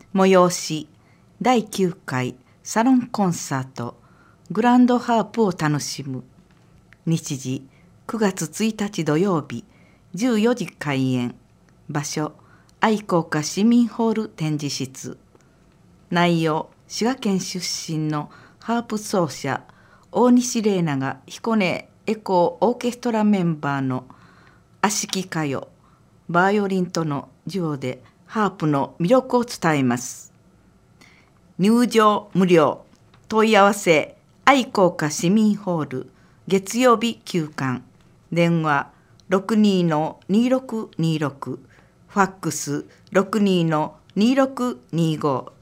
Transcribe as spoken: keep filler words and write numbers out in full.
催しだいきゅうかいサロンコンサートグランドハープを楽しむ。日時くがつついたち土曜日じゅうよじ開演。場所愛好家市民ホール展示室。内容滋賀県出身のハープ奏者大西玲奈が彦根エコーオーケストラメンバーの芦木佳代バイオリンとのデュオでハープの魅力を伝えます。入場無料。問い合わせ愛好家市民ホール月曜日休館。電話 ろくにーにーろくにーろく ファックス ろくにーにーろくにーご